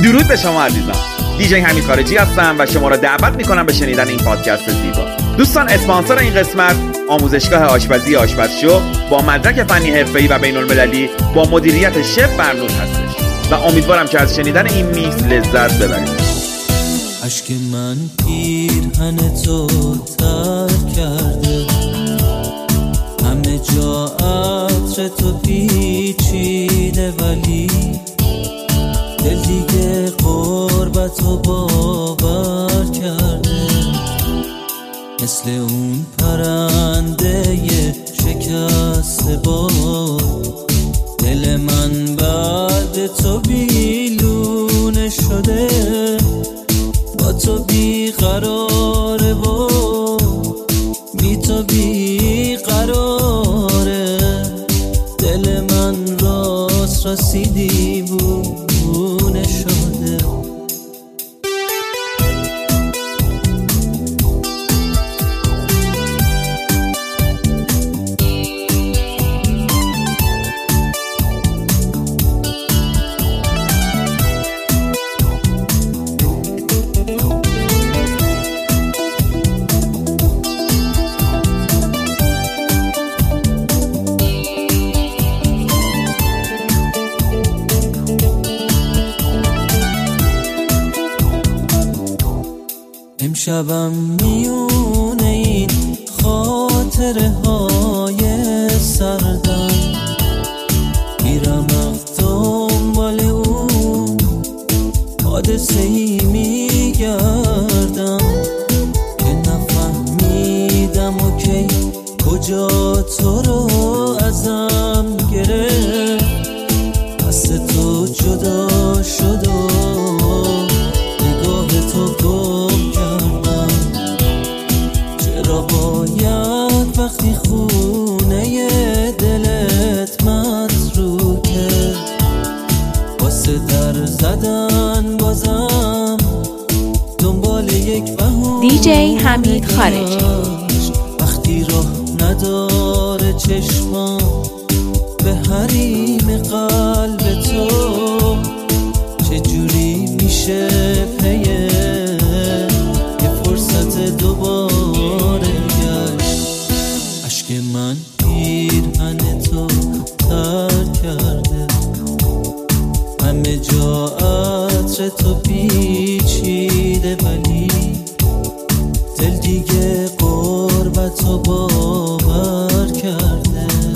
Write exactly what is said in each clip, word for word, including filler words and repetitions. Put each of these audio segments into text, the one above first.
درود به شما عزیزان. دیجی حمید خارجی هستم و شما را دعوت میکنم به شنیدن این پادکست زیبا. دوستان، اسپانسر این قسمت آموزشگاه آشپزی آشپزشو با مدرک فنی حرفه‌ای و بین‌المللی با مدیریت شف فرنود هستش و امیدوارم که از شنیدن این میکس لذت ببرید. اشک من پیرهن تو تر کرده، همه جا عطر تو پیچیده، ولی دل دیگه قربتو باور کرده. مثل اون پرنده شکسته باد، دل من بعد تو بیلونه شده. با تو بیقراره و بی تو بیقراره، دل من راست راستی دیوونه شده. امشبم میونه این خاطره های سردم، میرم دنبال اون حادثه ای میگردم که نفهمیدم و کی کجا تو رو ازم گرفت. دست تو جدا شد و نگاه تو گم کردم. چرا باید وقتی خونه دلت متروکه واسه در زدن بازم دنبال یک بهونه؟ دیجی حمید خارجی. وقتی راه نداره چشمام به حریم قلب تو، چجوری میشه پیه یه فرصت دوباره گشت؟ اشک من پیرهن تو تر کرده، همه جا عطر تو پیچیده، ولی دل دیگه قربتو باور کرده.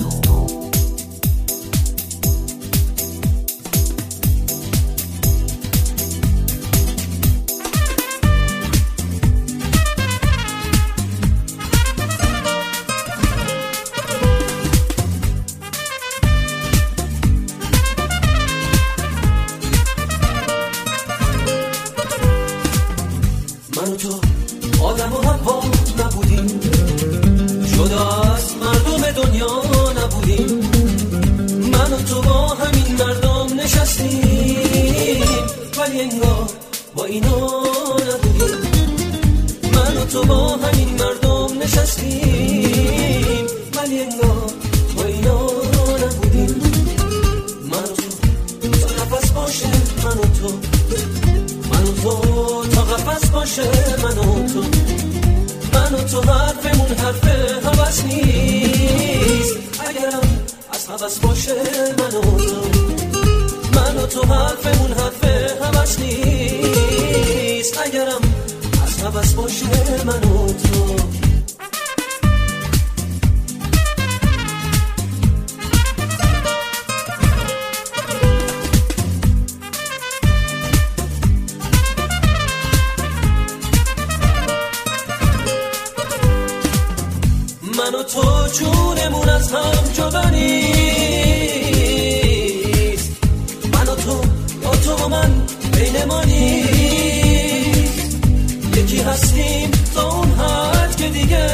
من و تو آدم و حوا نبودیم، جدا از مردم دنیا نبودیم. من و تو با همین مردم نشستیم، ولی انگار با اینا نبودیم. من و تو با همین مردم نشستیم، ولی انگار با اینا نبودیم. من و تو تا نفس باشه، من و تو من و تو تا قفس باشه، من و تو من و تو حرفمون حرف هوس نیست. اگرم از هوس باشه، من و تو من و تو حرفمون حرف هوس نیست. اگرم از هوس باشه، من و تو من و تو جونمون از هم جدا نیست. من و تو یا تو و من بین ما نیست. یکی هستیم تا اون حد که دیگه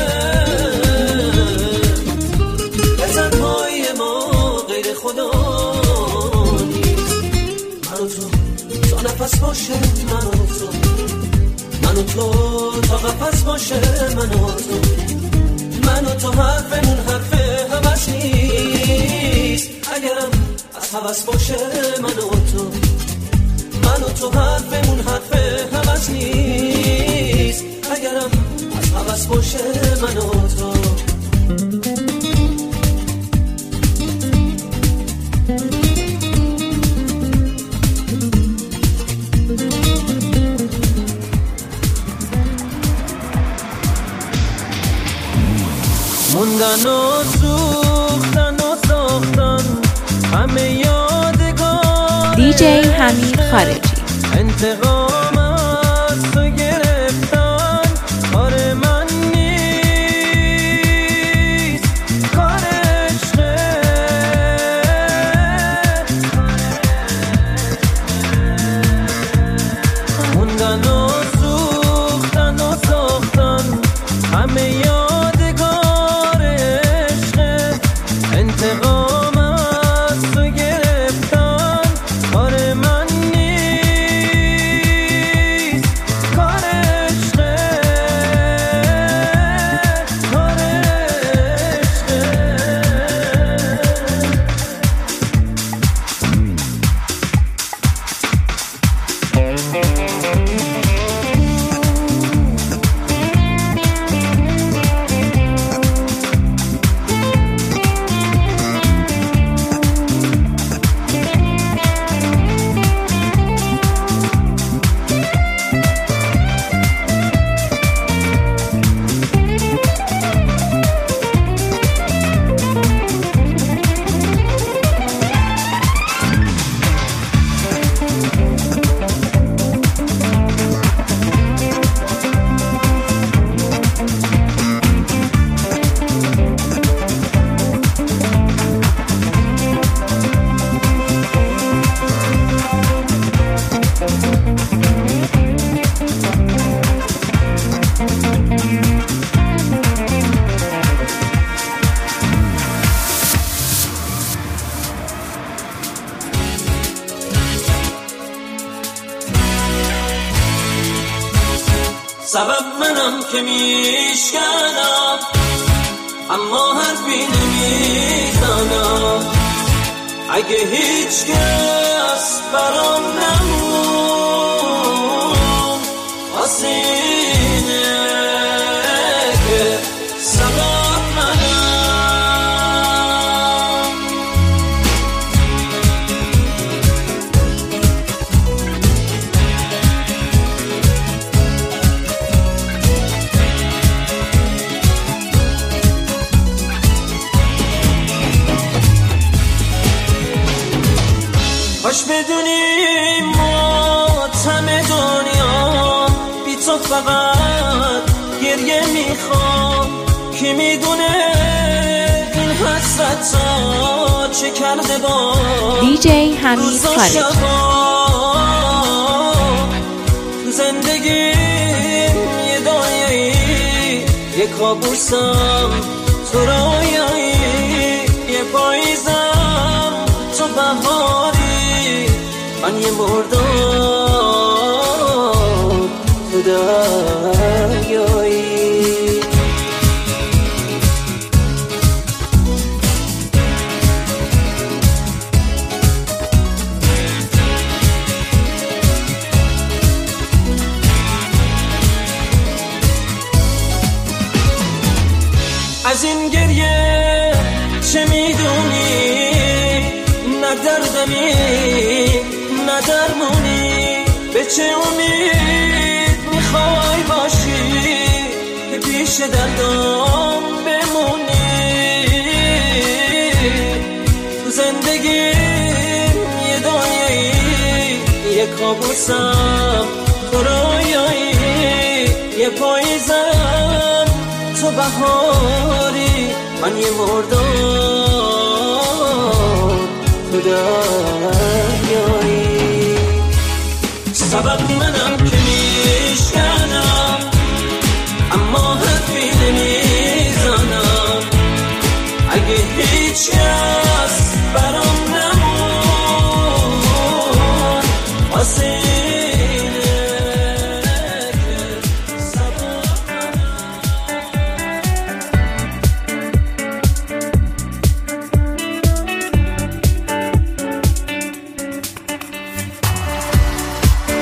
به تنهایی ما غیر خدا نیست. من و تو تا نفس باشه، من و تو من و تو تا قفس باشه، من و تو من و تو حرفمون حرف هوس نیست. اگرم از هوس باشه، من و تو من و تو حرفمون حرف همش نیست، اگرم از حوث باشه من و تو. موندن و سوختن و ساختن همه یادگار دیجی حمید خارجی. انتقام از تو گرفتن کار من نیست، کار عشقه. موندن و سوختن و ساختن همه یادگار عشقه، انتقام از تو گرفتن کار من نیست، کار عشقه، کار عشقه. سبب منم که میشکنم اما حرفی نمیزنم، اگه هیچ کس برام نمون واسه اینه که سبب منم. کاش بدونیم ماتم دنیا بی تو فقط گریه میخوام، کی میدونه این حسرت ها چه کرده با دیجی حمید خارجی. زندگیم یه دایه‌ای، یه کابوسم تو رویایی، یه پاییزم تو بهاری، من یه مردم تو دریایی. از این گریه چه میدونی؟ نه دردمی نه درمونی، به چه امید میخوای باشی که پیش دردم بمونی؟ تو زندگیم یه دایه‌ای، یه کابوسم تو رویایی، یه پاییزم تو بهاری، من یه مردم تو دریایی. سبب منم که میشکنم اما حرفی نمیزنم، اگه هیچ کس برام نمون واسه اینه که سبب منم.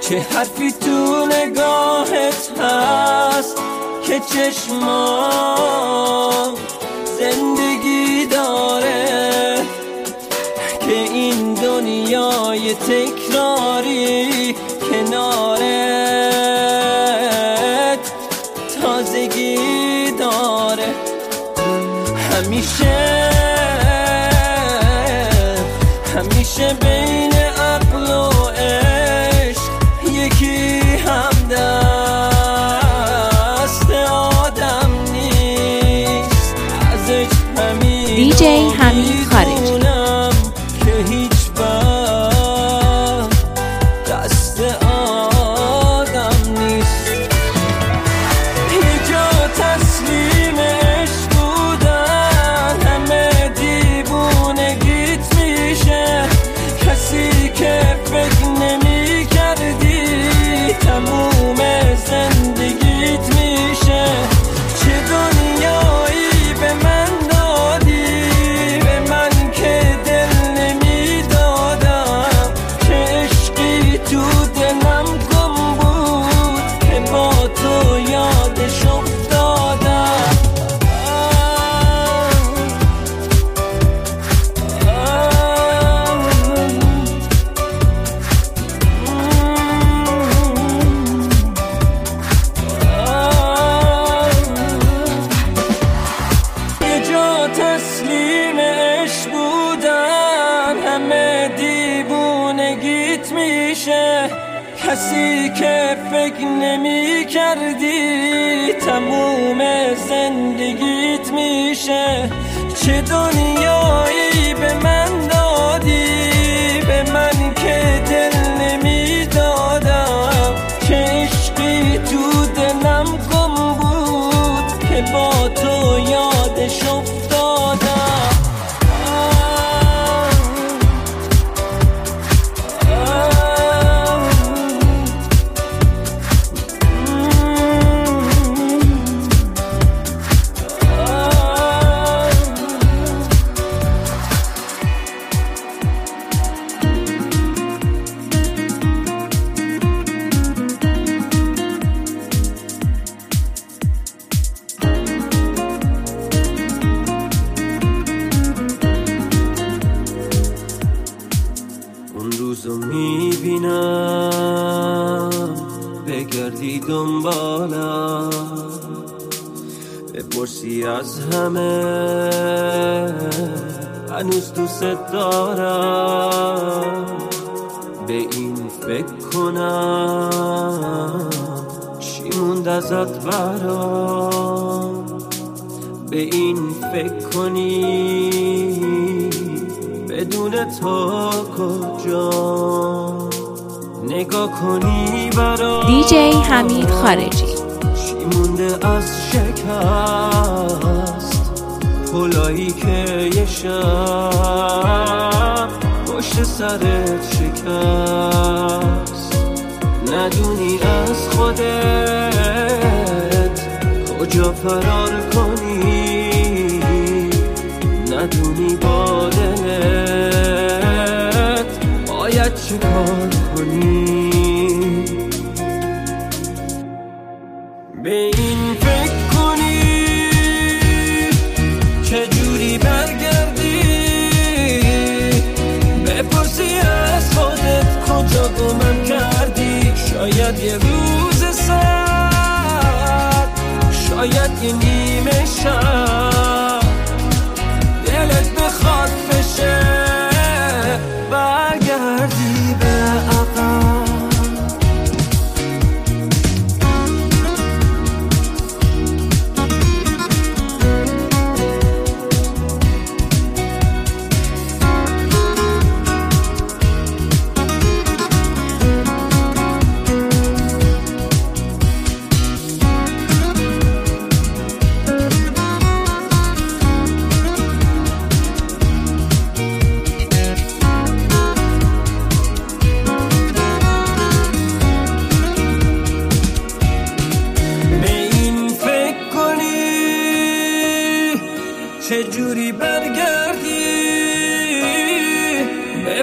چه حرفی تو نگاهت هست که چشمام زندگی داره، که این دنیای تکراری کنارت تازگی داره. همیشه همیشه بین عقل و عشق یکی همدست آدم نیست. ازش همین دی جی حمید خارجی که هیچ وقت دست آدم نیست. یه جا تسلیم عشق بودن همه دیوونگیت میشه، کسی که فکر نمی کردی تموم زندگیت میشه. چه دنیایی به من دادی، به من که دل نمی دادم، چه عشقی تو دلم گم بود که با تو یادش افتادم. یه جا تسلیم عشق بودن همه دیوونگیت میشه، کسی که فکر نمی کردی تموم زندگیت میشه. چه دنیایی به من دادی، به من که دل نمی دادم، چه عشقی تو دلم گم بود که با تو یادش افتادم. اون روزو میبینم بگردی دنبالم، بپرسی از همه هنوز دوست دارم. به این فکر کنم چی موند ازت برام، به این فکر کنی بدون تو کجا، نگاه کنی برام دی جی حمید خارجی چی مونده از شکست، پلایی که یه شب پشت سرت شکست. ندونی از خودت کجا فرار کنی، ندونی با دلت باید چه کار کنی. به این فکر کنی چجوری برگردی، بپرسی از خودت کجا گمم کردی. شاید یه روز سرد، شاید یه نیمه شب دلت بخواد بشه برگردی به عقب.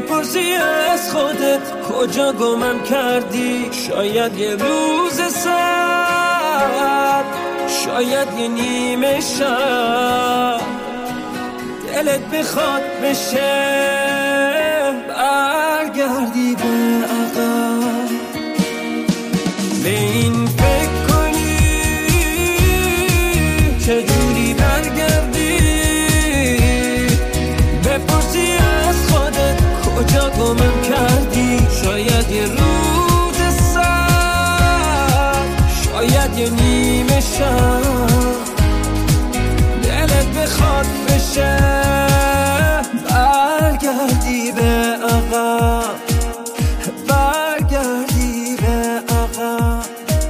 بپرسی از خودت کجا گمم کردی. شاید یه روز سرد، شاید یه نیمه شب دلت بخواد بشه برگردی به عقب. به این فکر کنی چجوری برگردی. بپرسی از خودت کجا گمم کردی. شاید یه روز سرد، شاید یه نیمه شب دلت بخواد بشه برگردی به عقب. برگردی به عقب.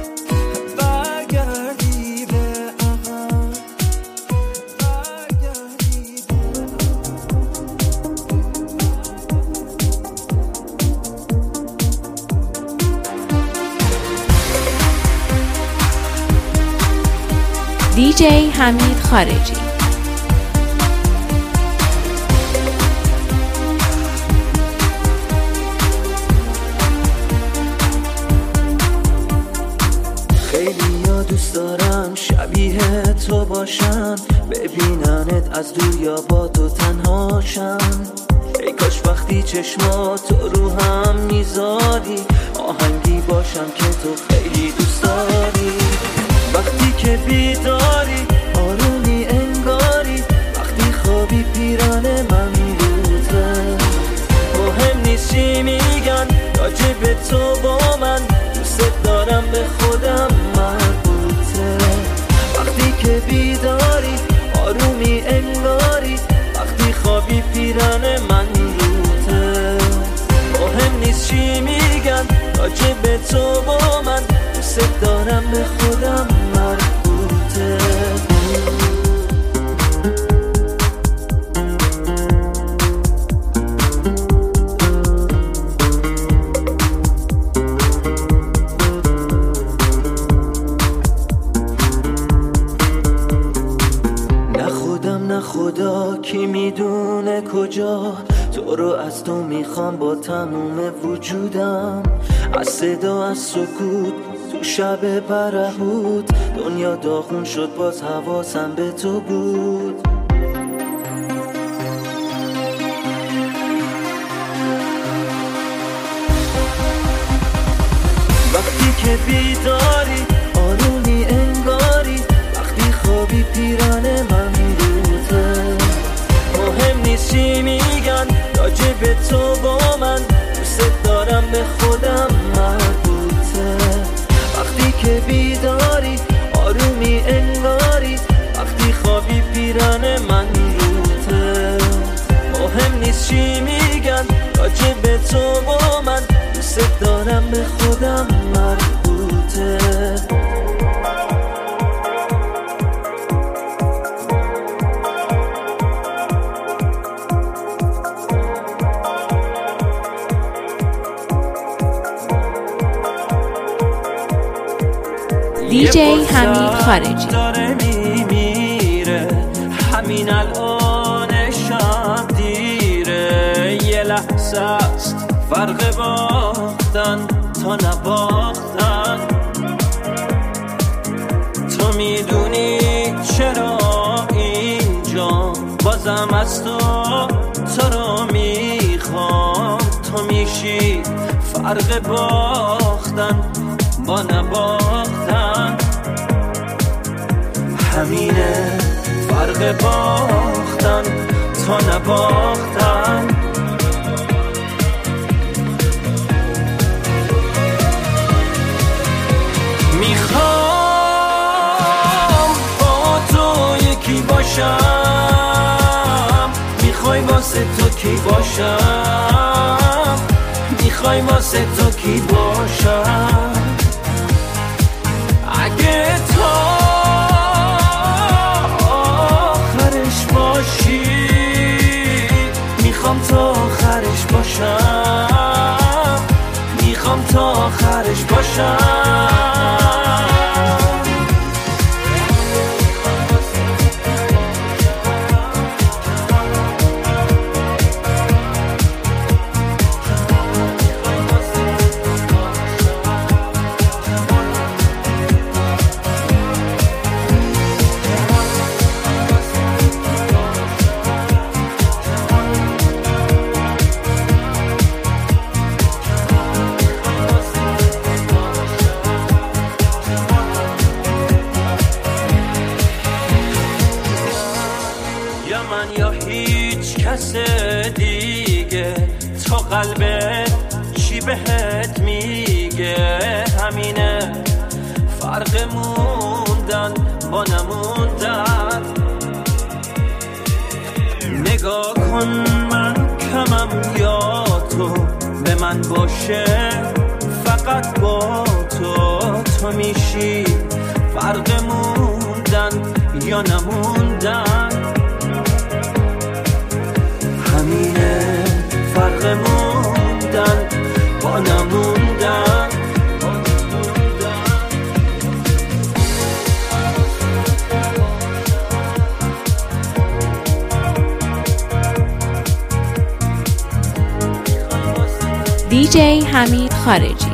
برگردی به عقب. برگردی دیجی حمید خارجی. دوست دارم شبیه تو باشن، ببیننت از دور یا با تو تنهاشن. ای کاش وقتی چشمات رو هم میذاری آهنگی باشم که تو خیلی دوست داری. وقتی که بیداری آرومی انگاری، وقتی خوابی پیران من روته. مهم نیست چی میگن راجب تو با من، دوست دارم به خودم مربوطه. وقتی که بیداری آرومی انگاری، وقتی خوابی پیران من روته. مهم نیست چی میگن راجب تو با من، دوست دارم به خودم مربوطه. خدا کی میدونه کجا تو رو از تو میخوام با تموم وجودم. از صدا از سکوت تو شب برهوت، دنیا داغون شد باز حواسم به تو بود. وقتی که بیداری آرومی انگاری، وقتی خوابی پیران من مهم نیست چی میگن راجب تو با من، دوست دارم به خودم مربوطه. وقتی که بیداری آرومی انگاری، وقتی خوابی پیران من روته. مهم نیست چی میگن راجب تو با من، دوست دارم به خودم مربوطه. دیجی حمید خارجی. داره میمیره همین الانشم دیره. یه لحظه است فرق باختن تا نباختن. تو میدونی چرا اینجا بازم از تو تو رو میخوام. تو میشی فرق باختن با نباختن. همینه فرق باختن تا نباختن. میخوام با تو یکی باشم. میخوای واسه تو کی باشم. میخوای واسه تو کی باشم. اگه تا آخرش باشی، میخوام تا آخرش باشم. میخوام تا آخرش باشم. چی بهت میگه همینه، فرق موندن با نموندن. نگاه کن من کمم یا تو به من باشه، فقط با تو تو میشی فرق موندن یا نموندن. همینه فرق موندن با نموندن. دیجی حمید خارجی.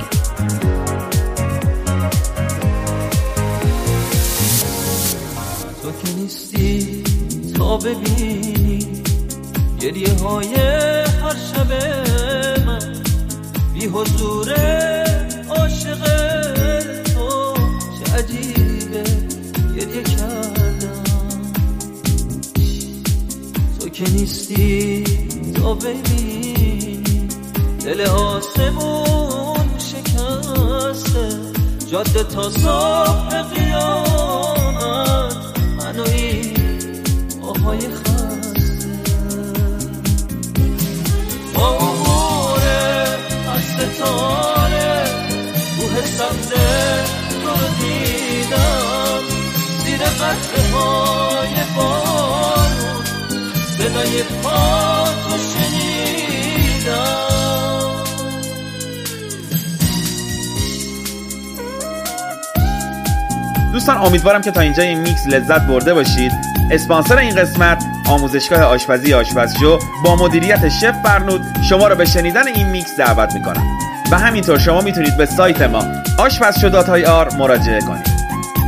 تو که نیستی تا ببینی گریه های هر شب من، بی حضور عاشق تو چه عجیبه گریه کردم. تو که نیستی تا ببینی دل آسمون شکسته، جاده تا صبح قیامت منو این آهای خسته. با اموره از ستاره روح سبزه تو رو دیدم، زیر قطره های بارون صدای پا تو شنیدم. دوستان امیدوارم که تا اینجا این میکس لذت برده باشید. اسپانسر این قسمت آموزشگاه آشپزی آشپز شو با مدیریت شف فرنود شما رو به شنیدن این میکس دعوت میکنم و همینطور شما میتونید به سایت ما آشپزشو دات آی آر مراجعه کنید.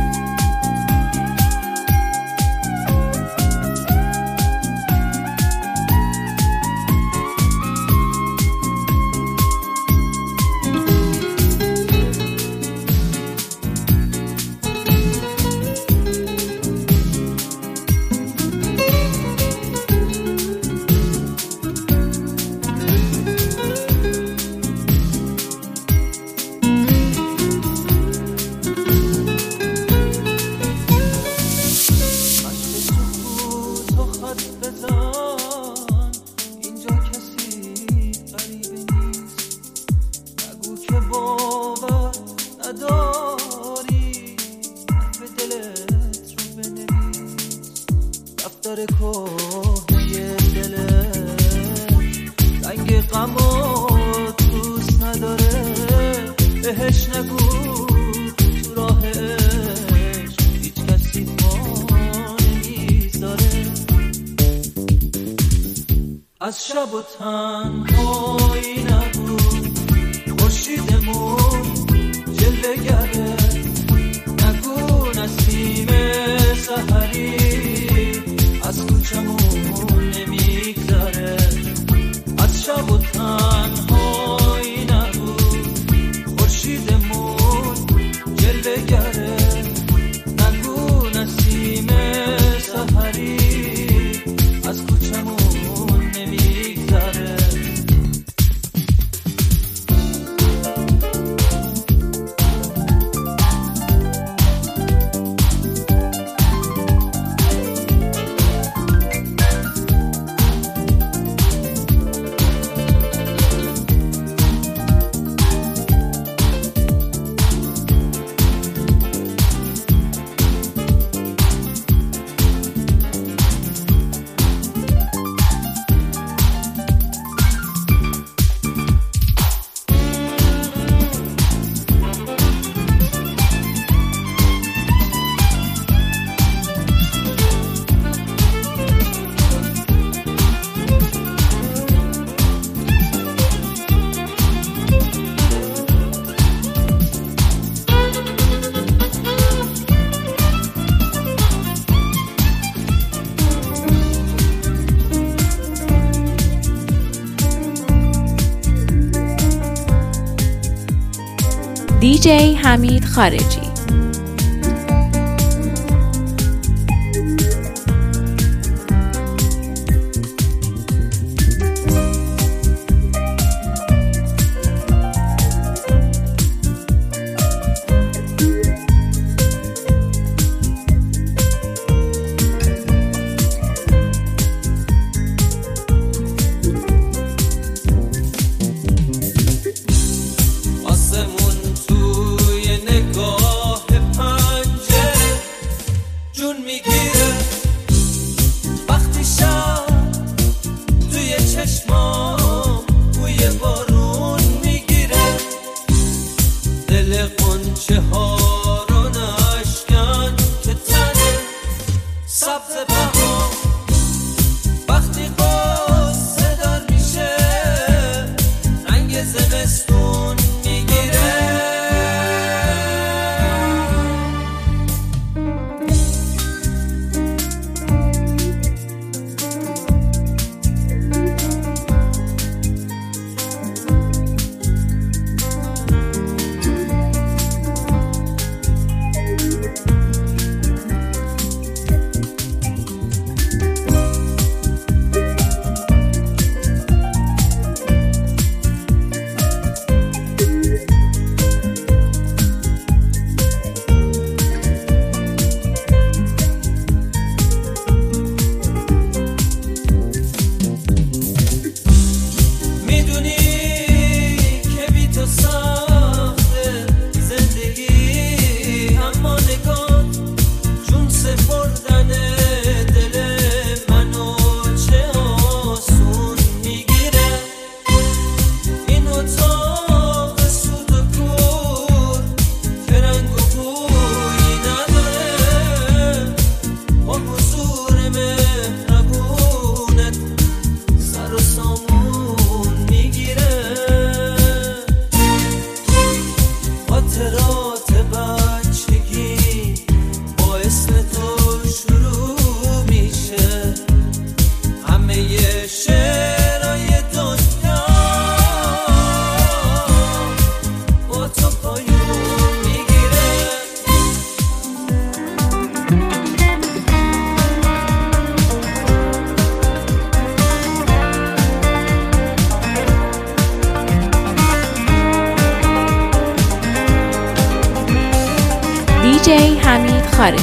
از شب و تنهایی نبود خورشیدمون جلوه گره، نگو نسیم سحری از کوچمون نمیگذره. از شب و تنهایی نبود خورشیدمون جلوه گره، نگو نسیم سحری از کوچمون دیجی حمید خارجی. زمستون میگیره. دیجی حمید خارجی.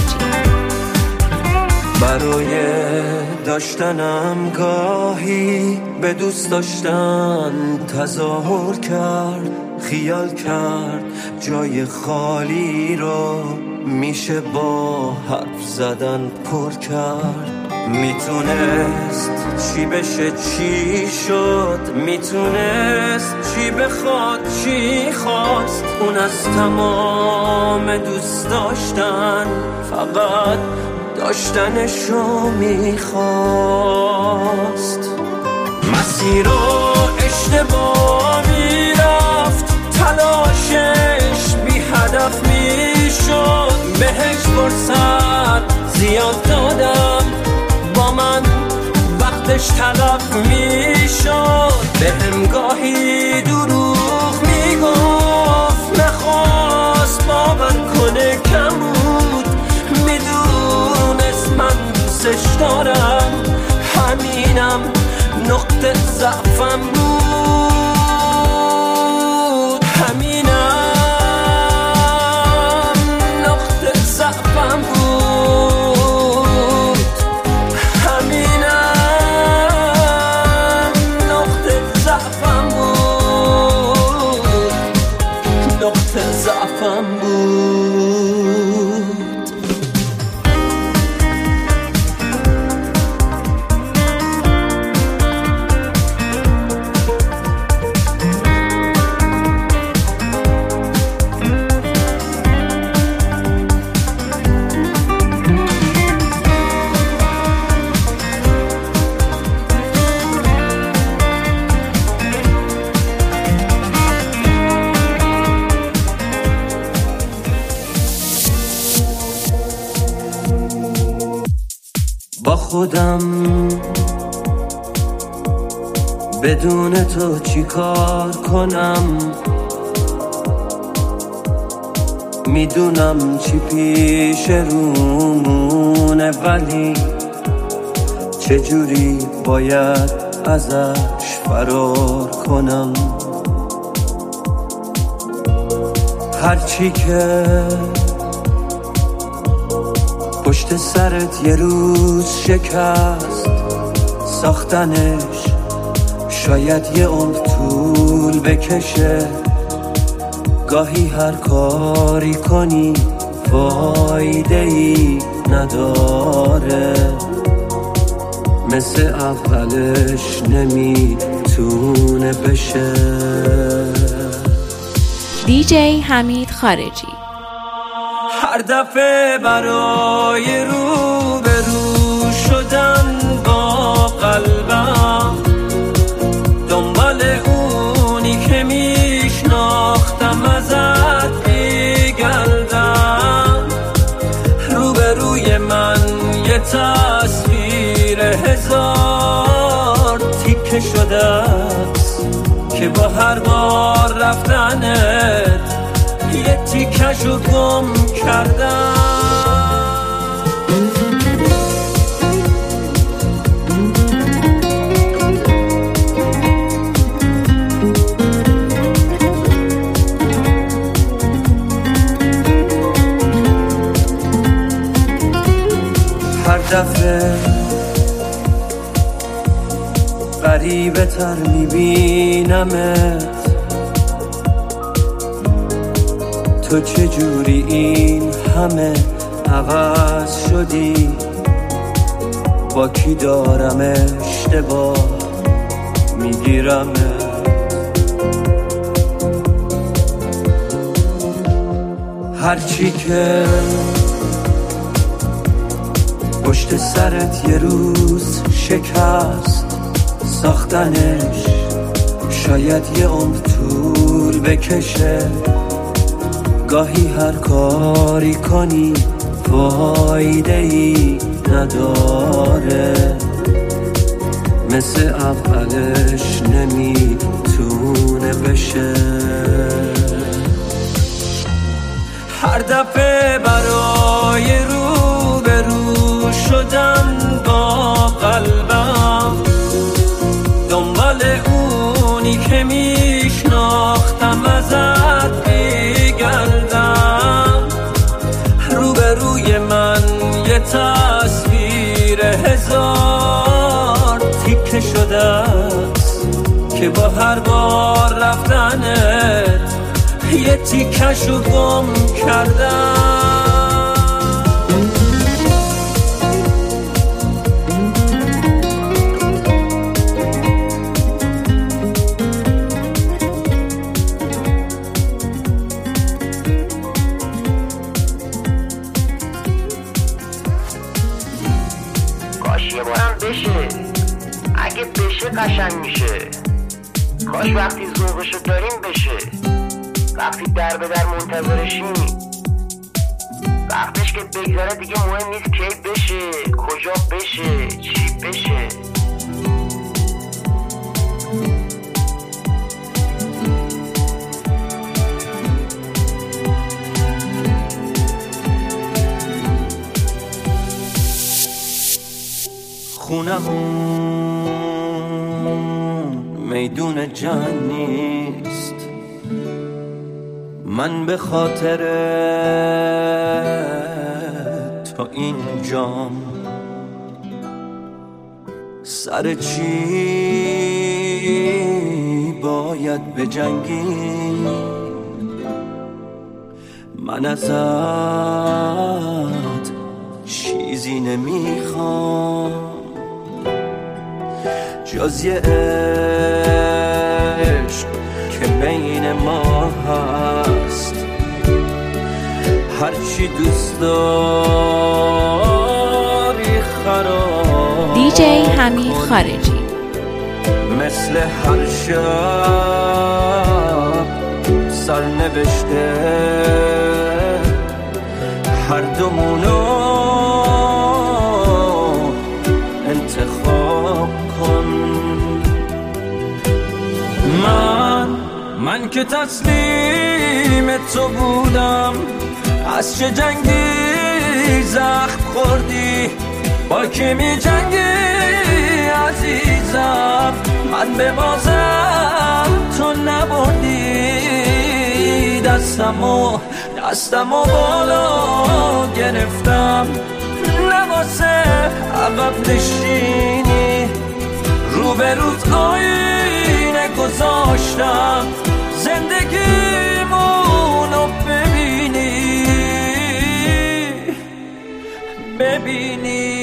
برای داشتنم گاهی به دوست داشتن تظاهر کرد، خیال کرد جای خالی رو میشه با حرف زدن پر کرد. میتونست چی بشه چی شد، میتونست چی بخواد چی خواست. اون از تمام دوست داشتن فقط داشتنشو میخواست. مسیر رو اشتباه میرفت، تلاشش بی هدف میشد. بهش فرصت زیاد دادم، با من وقتش تلف میشد. به هم گاهی دروغ میگفت، نخواست باور کنه کم بود. میدونست من دوستش دارم، همینم نقطه ضعفم بود. همینم نقطه ضعفم بود. ضعفم بود. با خودم بدون تو چی کار کنم، میدونم چی پیش رومونه، ولی چجوری باید ازش فرار کنم. هرچی که پشت سرت یه روز شکست، ساختنش شاید یه عمر طول بکشه. گاهی هر کاری کنی فایده ای نداره، مثل اولش نمیتونه بشه. دیجی حمید خارجی. هر دفعه برای رو به رو شدن با قلبم، دنبال اونی که میشناختم ازت میگردم، روبروی من یه تصویر هزار تیکه شده است که با هر بار رفتنت یه تیکشو گم کردم. هر دفعه غریبه تر میبینمت، تو چجوری این همه عوض شدی، با کی دارم اشتباه میگیرمت. هرچی که پشت سرت یه روز شکست ساختنش، شاید یه عمر طول بکشه. گاهی هر کاری کنی فایده ای نداره، مثل اولش نمیتونه بشه. هر دفعه برای رو به رو شدن با قلبم، دنبال اونی که میشناختم ازت میگردم، روبروی من یه تصویر هزار تیکه شده است که با هر بار رفتنت یه تیکشو گم کردم. کاش یه بارم بشه، اگه بشه قشنگ میشه. کاش وقتی ذوقشو داریم بشه، وقتی در به در منتظرشیم. وقتش که بگذره دیگه مهم نیست کی بشه، کجا بشه، چی بشه. خونمون میدون جنگ نیست، من به خاطر تو اینجام. سر چی باید بجنگی، من ازت چیزی نمیخوام جز یه عشق که بین ما هست. هرچی دوست داری خراب، دیجی حمید خارجی. مثل هر شب سرنوشته هر دومونو انتخاب کن. من من که تسلیم تو بودم، از چه جنگی زخم خوردی، با کی می جنگی عزیزم. من به بازم تو نبردی، دستمو دستمو بالا گرفتم، نواسه عقب نشینی، روبروت آینه گذاشتم، زندگیمونو ببینی ببینی.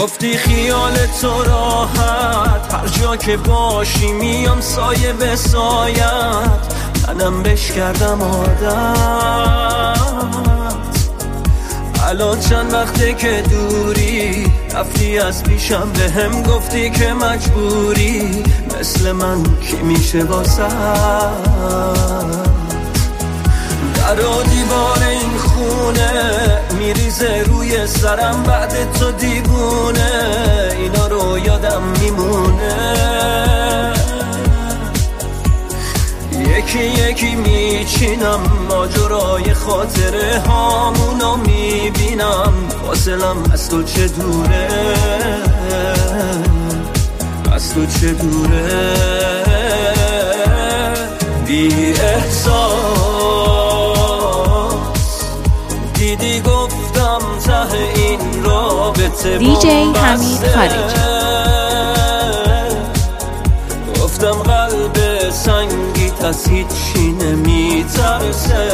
گفتی خیال تو راحت، هر جا که باشی میام سایه به سایت، منم بش کردم عادت. الان چند وقته که دوری، رفتی از پیشم به هم گفتی که مجبوری، مثل من کی میشه واسه در و دیوار این خونه میریزه روی سرم بعد تو دیوونه، اینا رو یادم میمونه. یکی یکی میچینم ماجرای خاطره هامونو میبینم، فاصلم از تو چه دوره، از تو چه دوره. بی احساس دیدی گفتم ته این رابطه دی جی حمید خارجی. گفتم قلب سنگیت از هیچی نمیترسه.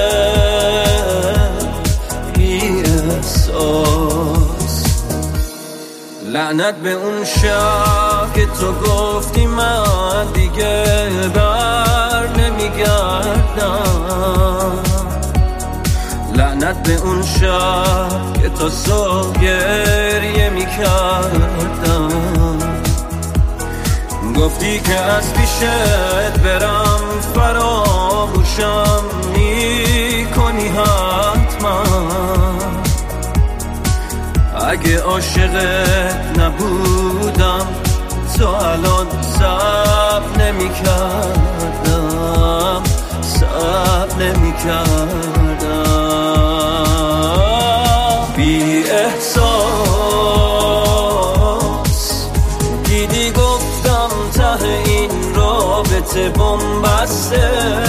بی احساس لعنت به اون شب که تو گفتی من دیگه بر نمیگردم، لعنت به اون شب که تو صبح گریه میکردم. گفتی که از پیشت برم فراموشم میکنی حتما، اگه عاشقت نبودم تو الان صبر نمیکردم، صبر نمیکردم. بی احساس دیدی گفتم ته این رابطه بن‌بسته،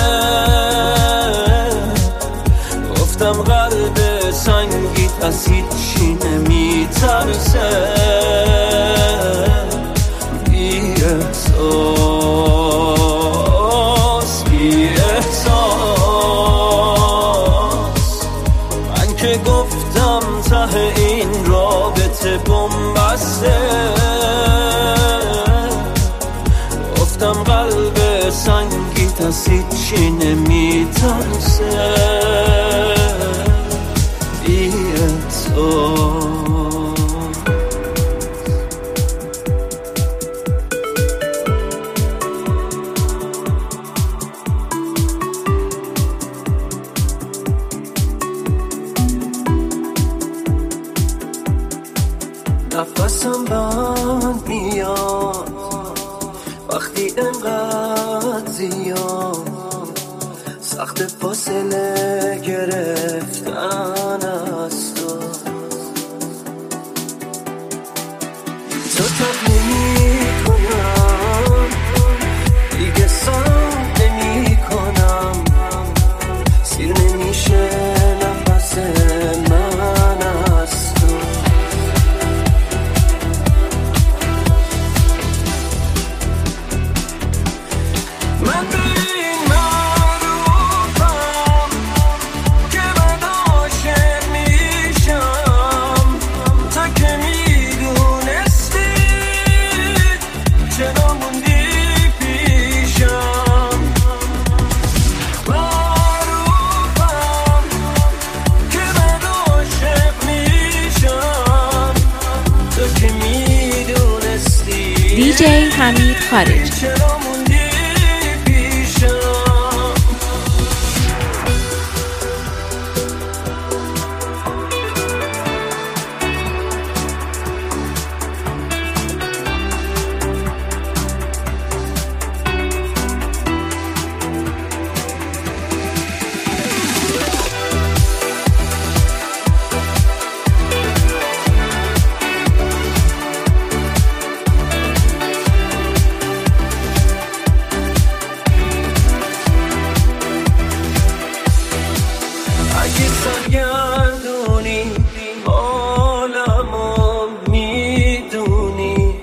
گفتم قلب سنگیت از هیچی نمیترسه. بی احساس بی احساس من که گفتم ته این رابطه بن‌بسته، گفتم قلب سنگیت از هیچی نمیترسه. بی احساس نفسم بند میاد وقتی انقدر زیاد، سخت فاصله گرفتن از تو. تو تب نمی کنم دیگه، سم نمی کنم، سیر نمیشه نفس من از تو. من به این معروفم که من عاشق میشم، تا که میدونستی چرا موندی پیشم. معروفم که من عاشق میشم، تا که میدونستی دی جی حمید خارجی. چرا موندی سرگردونی عالمو میدونی،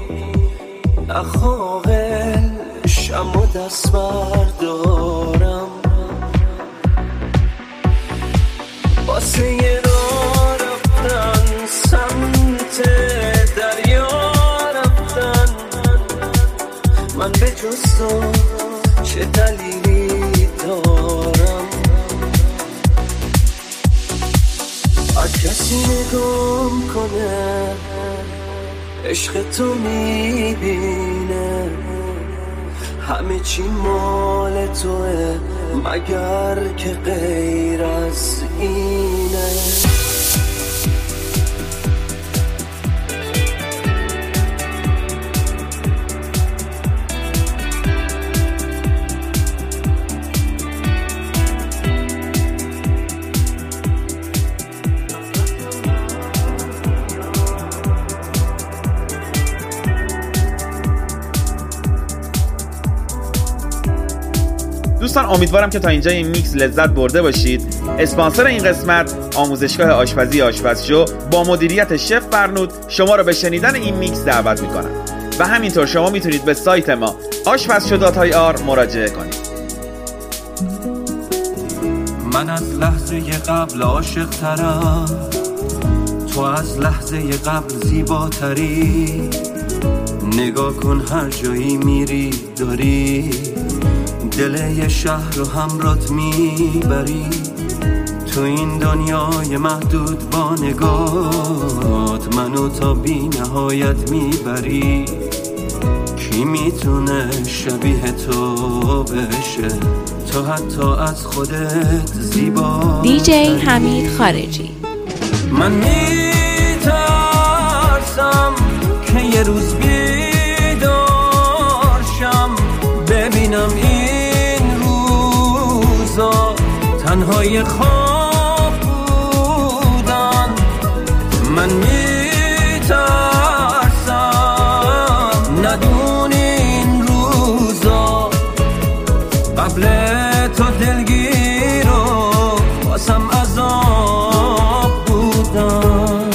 نخواهل شم و دست بردارم واسه یه راه رفتن سمت به جز تو چه دلیلی دارم؟ هر کسی نگام کنه عشق تو میبینه همه چی مال توه مگر که غیر از اینه. دوستان امیدوارم که تا اینجا این میکس لذت برده باشید. اسپانسر این قسمت آموزشگاه آشپزی آشپز شو با مدیریت شف فرنود شما رو به شنیدن این میکس دعوت میکنم و همینطور شما میتونید به سایت ما آشپزشو دات آی آر مراجعه کنید. من از لحظه قبل عاشق ترم، تو از لحظه قبل زیباتری. نگاه کن هر جایی میری داری دل یه شهر رو همرات میبری. تو این دنیای محدود با نگات منو تا بی نهایت میبری. کی میتونه شبیه تو بشه؟ تو حتی از خودت زیبا. دی جی حمید خارجی. من میترسم که یه روز بیدار شم ببینم این روزا تنهای خواب بودن. من میترسم ندونی این روزا قبل تو دلگیر و واسم عذاب بودن.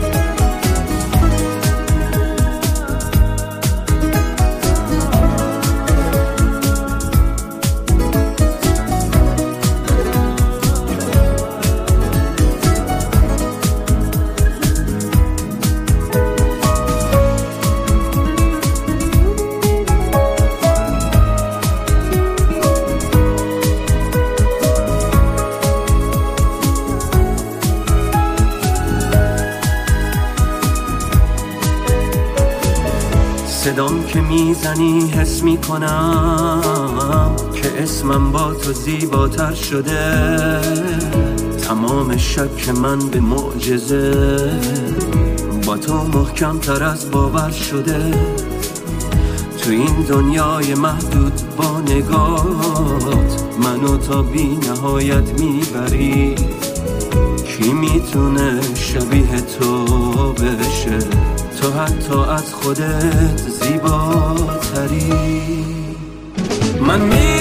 صدام که میزنی حس میکنم که اسمم با تو زیباتر شده. تمام شک من به معجزه با تو محکم تر از باور شده. تو این دنیای محدود با نگات منو تا بی نهایت میبری. کی میتونه شبیه تو بشه؟ تو حتی از خودت زیباتری. من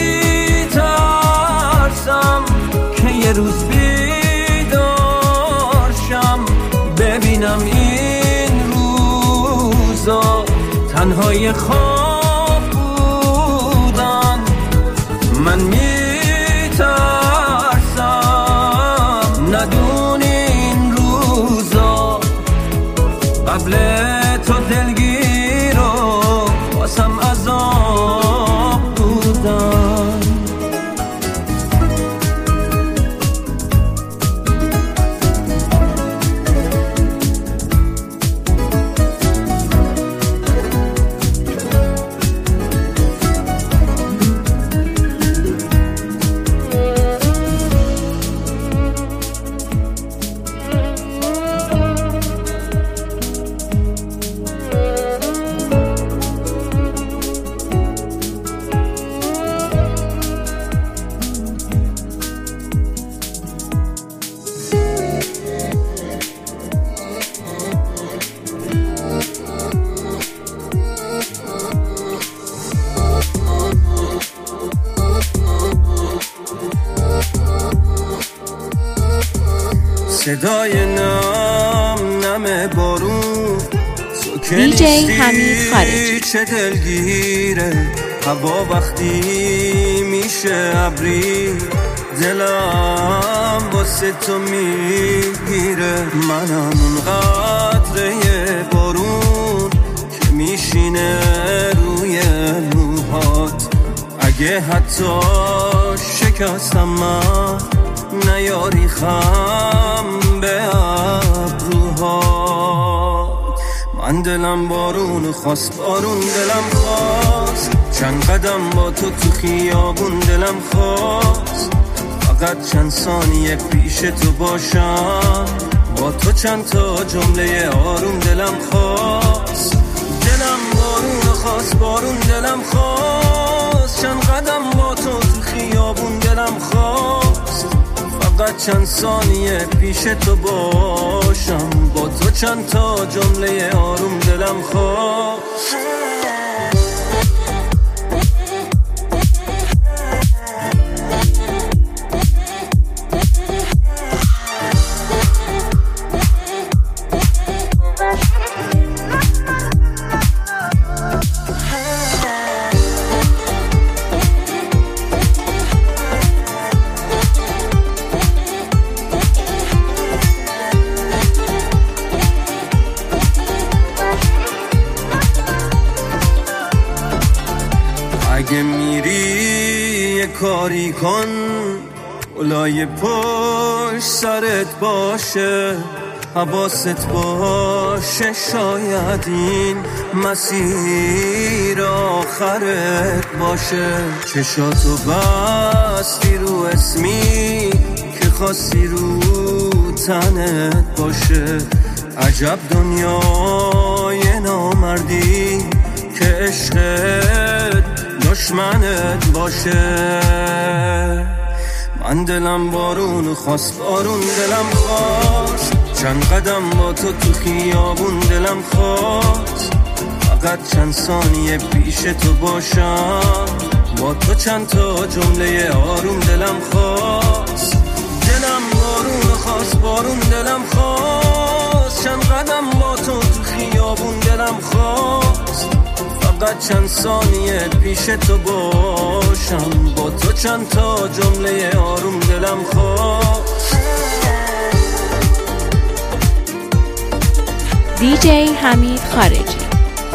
میترسم که یه روز بیدار شم ببینم این روزا تنهای خواب بودن. من میترسم ندونی این روزا قبل تو دلگیر و واسم عذاب بودن. صدای نم نم بارون تو که دی جی حمید خارجی. چه دلگیره هوا وقتی میشه ابری دلم واسه تو میگیره. منم اون قطره بارون که میشینه روی موها اگه حتی شکستم من نیاری خم به ابروها. من دلم بارون خواست، بارون دلم خواست، چند قدم با تو تو خیابون دلم خواست، فقط چند ثانیه پیش تو باشم، با تو چند تا جمله آروم دلم خواست. دلم بارون خواست، بارون دلم خواست، چند قدم با تو تو خیابون دلم خواست، فقط چند ثانیه پیش تو باشم، با تو چند تا جمله آروم دلم خواست. اگه میری کاری کن اولای پشت سرت باشه، حواست باشه، شاید این مسیر آخرت باشه. چشاتو بستی رو اسمی که خواستی رو تنت باشه، عجب دنیای نامردی که عشقت دشمنت باشه. من دلم بارون خواست، بارون دلم خواست، چند قدم با تو تو خیابون دلم خواست، فقط چند ثانیه پیش تو باشم، با تو چند تا جمله آروم دلم خواست. دلم بارون خواست، بارون دلم خواست، چند قدم با تو تو خیابون دلم خواست، فقط چند ثانیه پیش تو باشم، با تو چند تا جمله آروم دلم خواست. دی جی حمید خارجی.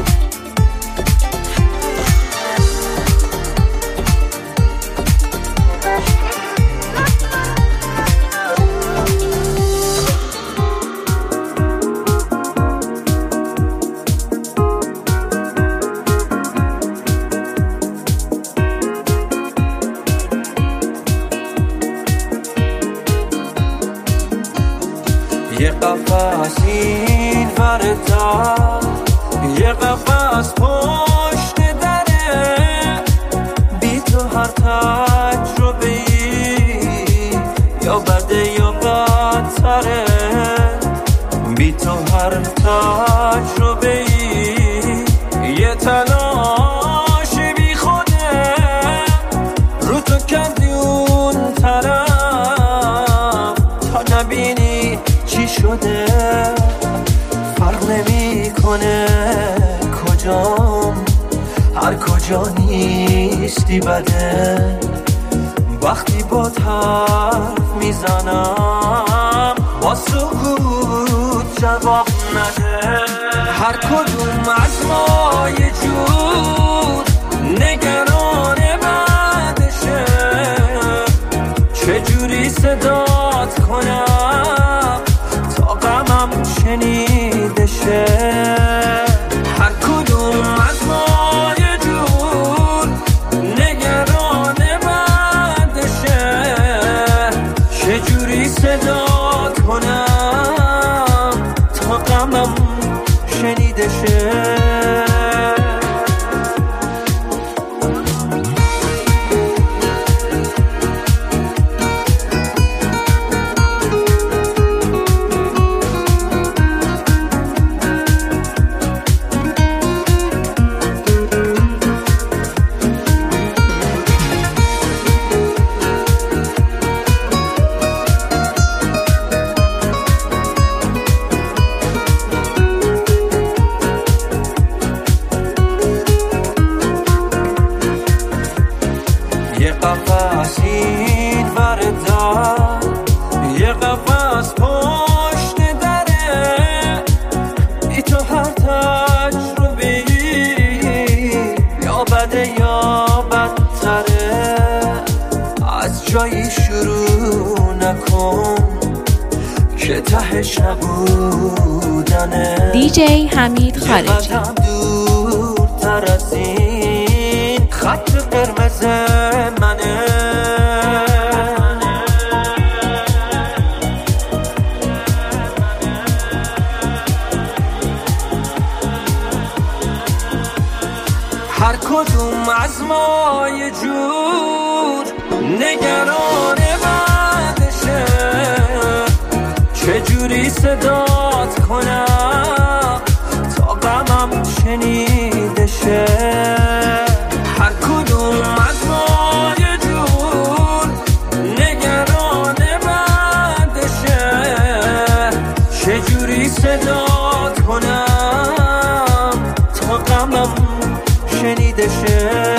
یه قفص این ورتا، یه قفص پشت دره، بی تو هر تجربه‌ای یا بده یا بدتره، بی تو هر تجربه‌ای یه تلاش بی خوده، رو تو کردی اون طرف تا نبینی چی شده. فرق نمی کنه کجام، هر کجا نیستی بده، وقتی با حرف میزنم با سکوت جواب نده. هر کدوم از ما یه جور نگران بعدشه، چجوری صدات کنم تا غمم شنیده شه. هر کدوم از ما یه جور نگران بعدشه، چجوری صدات کنم تا غمم شنیده شه. یه قفص این وردا، یه قفص پشت دره، بی تو هر تجربه‌ای یا بده یا بدتره، آخره از جایی شروع نکن که تهش نبودنه. دیجی حمید خارجی. یه قدم دورتر از این خط قرمز منه. هر کدوم از ما یه جور نگران بعدشه، چجوری صدات کنم تا غمم شنیده شه. هر کدوم از ما یه جور نگران بعدشه، چجوری صدات کنم تا غمم شنیده شه.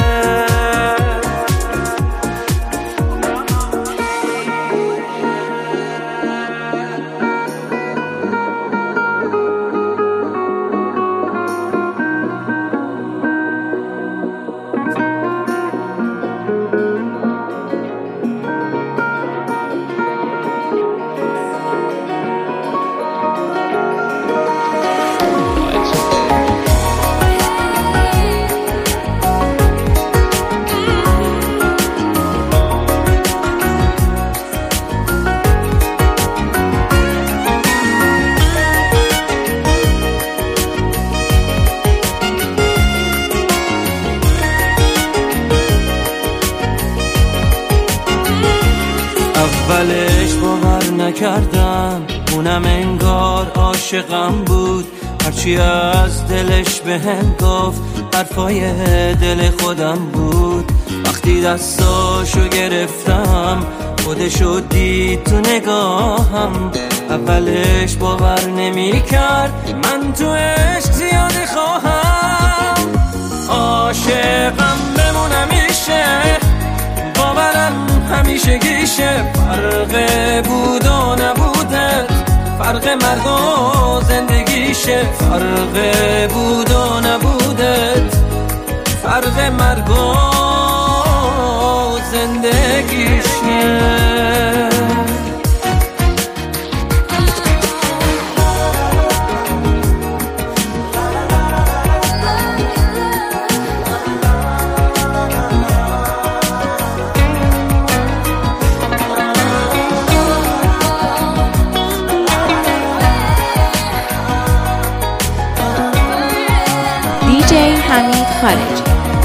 اولش باور نکردم، اونم انگار عاشقم بود. هرچی از دلش بهم گفت حرفای دل خودم بود. وقتی دستاشو گرفتم خودشو دید تو نگاهم. اولش باور نمی کرد من تو عشق زیاده خواهم. عاشقم بمونم میشه، باورم همیشه گیشه. فرق بود و نبودت، فرق مرگ و زندگیشه. فرق بود و نبودت، فرق مرگ و زندگیشه. دیجی حمید خارجی.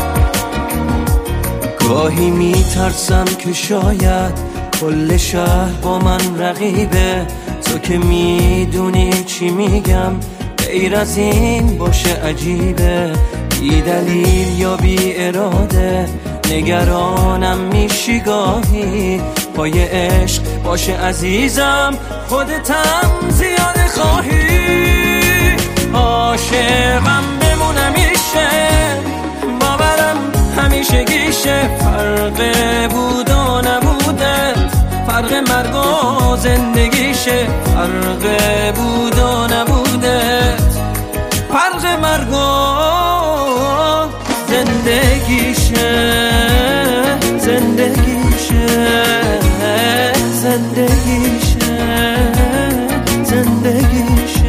گاهی میترسم که شاید کل شهر با من رقیبه. تو که میدونی چی میگم، غیر از این باشه عجیبه. بی دلیل یا بی اراده نگرانم میشی گاهی. پای عشق باشه عزیزم، خودتم زیاده خواهی. عاشقم بمونم میشه، باورم همیشه گیشه. فرق بود و نبودت، فرق مرگ و زندگیشه. فرق بود و نبودت، فرق مرگ و زندگیشه. زندگیشه زندگیشه زندگیشه.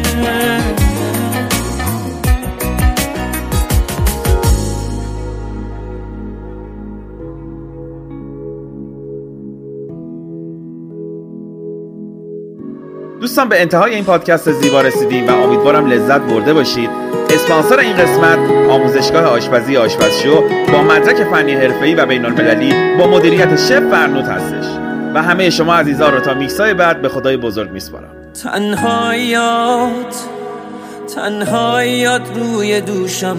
دوستان به انتهای این پادکست زیبا رسیدیم و امیدوارم لذت برده باشید. اسپانسر این قسمت آموزشگاه آشپزی آشپزشو با مدرک فنی حرفه‌ای و بین‌المللی با مدیریت شف فرنود هستش. و همه شما عزیزان رو تا میکسای بعد به خدای بزرگ میسپارم. تنهاییات تنهاییات روی دوشم،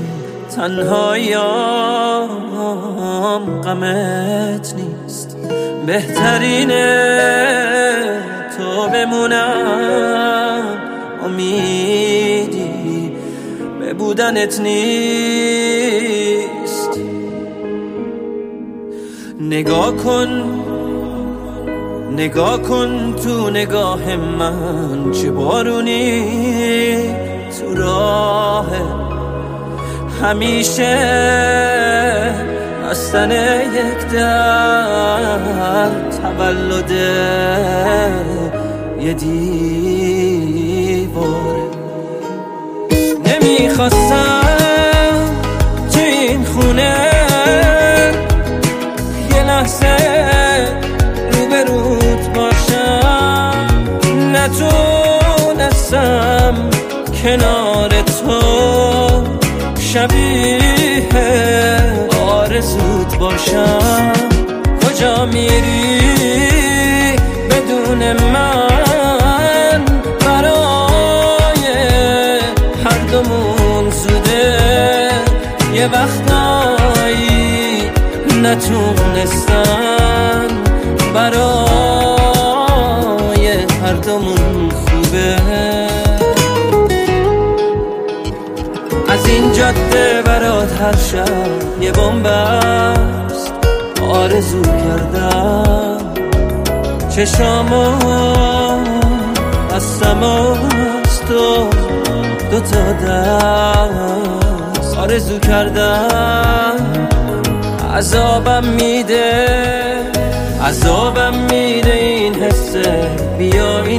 تنهاییام غمت نیست. بهترینه تو بمونم، امیدی به بودنت نیست. نگاه کن نگاه کن تو نگاه من، چه بارونی تو راه. همیشه بستن یک در تولد یه دیواره. نمیخواستم تو این خونه یه لحظه روبروت باشم، نتونستم کنار تو شبیه آرزوت باشم. کجا میری بدون من؟ برای هر دومون زوده، یه وقتایی نتونستن برای هر دومون خوبه. از این جاده برات هر شب یه بمبست آرزو کردم، چشامو بستم از تو دوتا دست آرزو کردم. عذابم میده عذابم میده این حسه، بیا این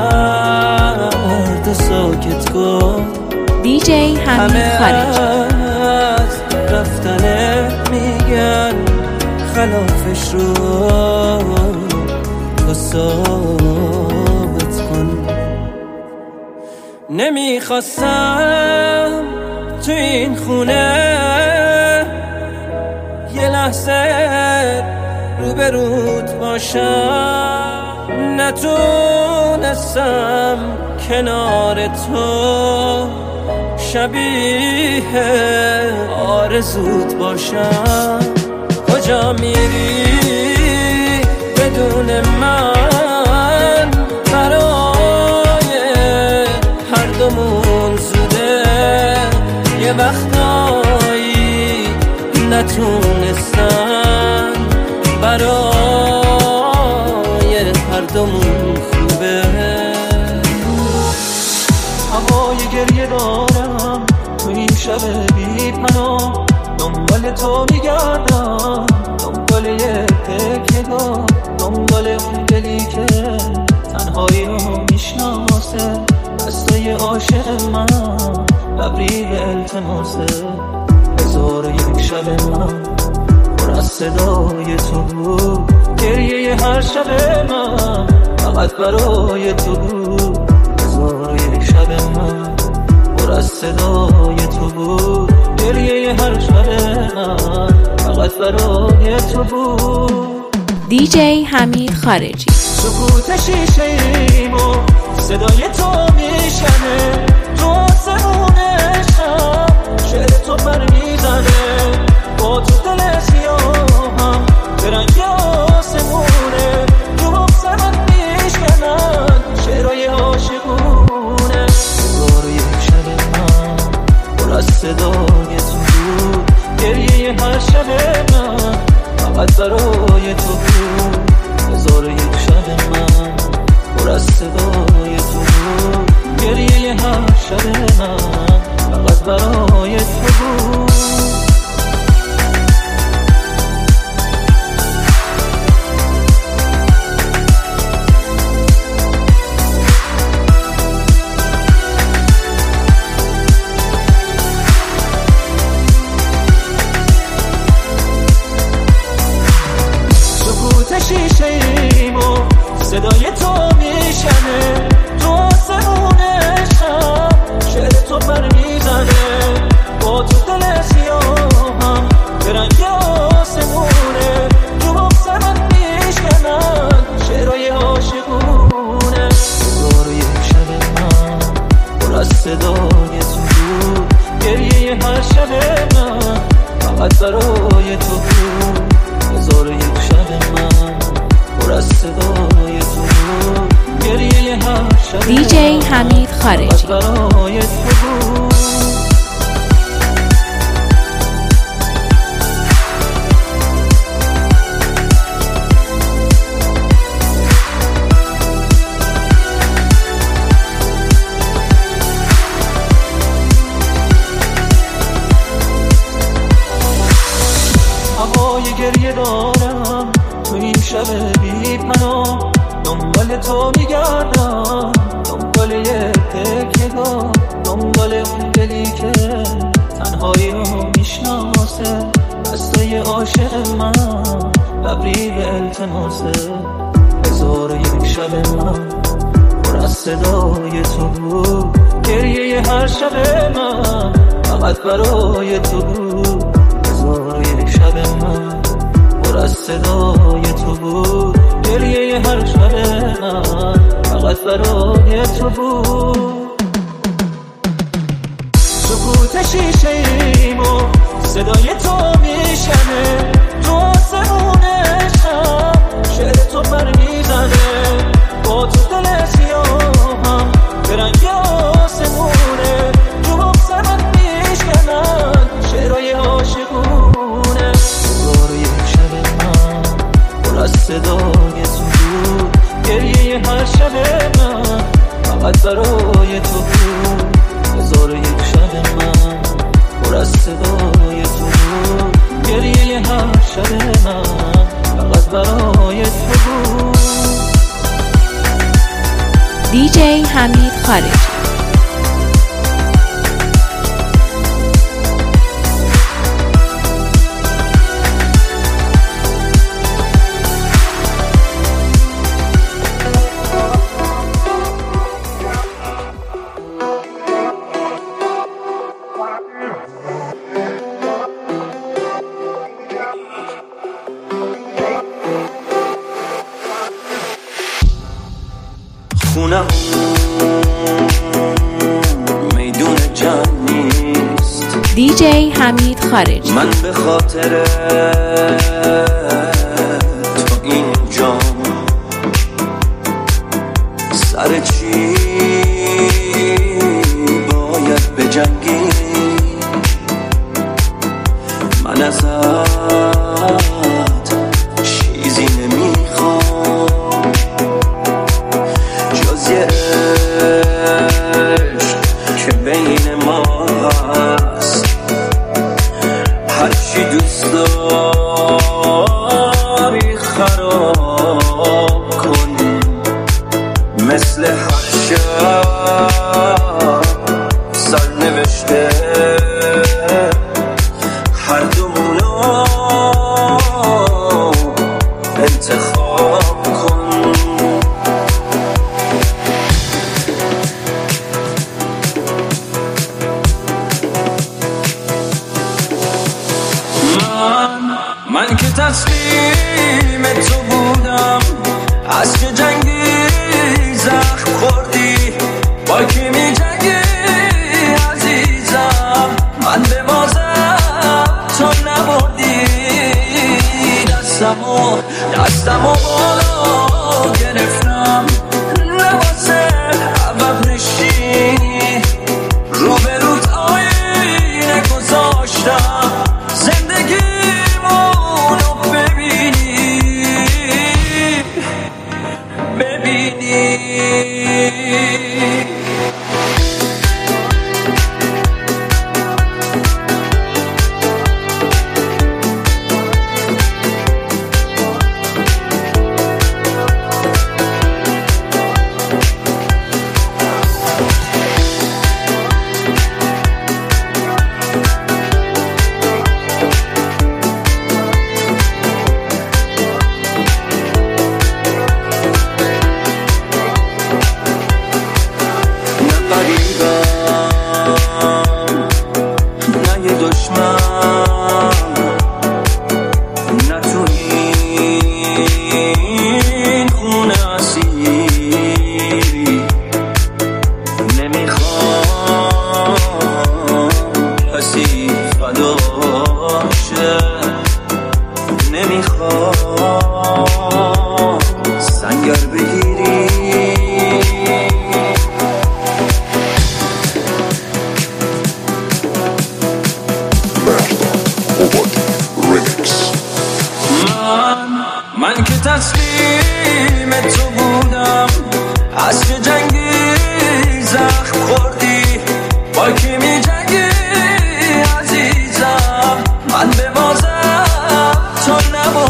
درد ساکت کن. دی جی حمید خارجی. از رفتنه میگن خلافش رو تو ثابت کن. نمیخواستم تو این خونه یه لحظه روبروت باشم، نتونستم کنار تو شبیه آرزوت باشم. کجا میری بدون من؟ برای هر دومون زوده، یه وقتایی نتونستن برای هر دومون خوبه. هوای گریه دارم تو این شب بی پناه، دنبال تو میگردم، دنبال یه تکیه‌گاه، دنبال اون دلی که تنهایی رو میشناسه، دستای عاشق من تبریق التماسه. هزار و یک شب من پر از صدای تو بود، گریه هر شب من فقط برای تو بود. هزار و یک شب من پر از صدای تو بود، گریه هر شب من فقط برای تو بود. دی جی حمید خارجی. سکوت شیشه ایمو صدای تو میشنه، تو آسمون شب شعر تو بر میزنه، با تو دل سیاهم به رنگ آسمونه، تو بغز من میشکنن شعرهای عاشقونه. هزار و یک شب من پر از صدای تو بود، گریه هر شب من فقط برای تو بود. هزار و یک شب من پر از صدای تو بود، گریه هر شب من فقط برای تو بود. شیشه ایمو صدای تو میشنه، تو آسمون شب شعر تو بر میزنه، با تو دل سیاهم به رنگ آسمونه، تو بغز من میشکنن شعرهای عاشقونه. هزار و یک شب من پر از صدای تو بود، گریه هر شب من فقط برای تو بود. هزار و یک شب من پر از صدای تو بود، گریه هر شب دی جی حمید خارجی. برای تو بود. گریه دارم تو این شب بی پناه، دنبال تو میگردم، دنبال یه تکیه‌گاه، دنبال اون دلی که تنهایی رو میشناسه، دستای عاشق من لبریب التماسه. هزار و یک شب من پر از صدای تو بود، گریه هر شب من فقط برای تو بود. هزار و یک شب من پر از صدای تو بود، گریه هر شب من فقط برای تو بود. سکوت شیشه ایمو صدای تو میشنه، تو آسمون شب شعر تو پر میزنه، با تو دل سیاهم به رنگ آسمونه، تو بغز من میشکنن شعرهای عاشقونه. هزار و یک شب من پر از صدای تو بود، گریه هر شب من فقط برای تو بود. هزار و یک شب من پر از صدای تو بود، گریه هر شب من فقط برای تو بود. دیجی حمید خارجی. خونم میدون جمع نیست، دیجی حمید خارجی. من به خاطر تو اینجا سر چی باید بجنگی، من ازت چیزی نمیخوام جز یه عشق که بین ما هست، هرچی دوست داری خراب کن، مثل هر شب سرنوشته هر دومونو انتخاب کن. من که تسلیم تو بودم، از که جنگی زخم خوردی، با کی می جنگی عزیزم، من به بازم تو نبردی، دستمو دستمو بالا گرفتم، لباسه عبب نشینی، روبروت آینه گذاشتم، زندگی تسلیم تو بودم، از که جنگی زخم خوردی، با کی می جنگی عزیزم، من به بازم تو نبودم.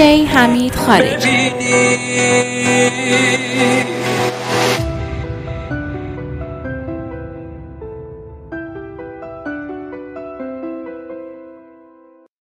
دی جی حمید خارجی. ببینی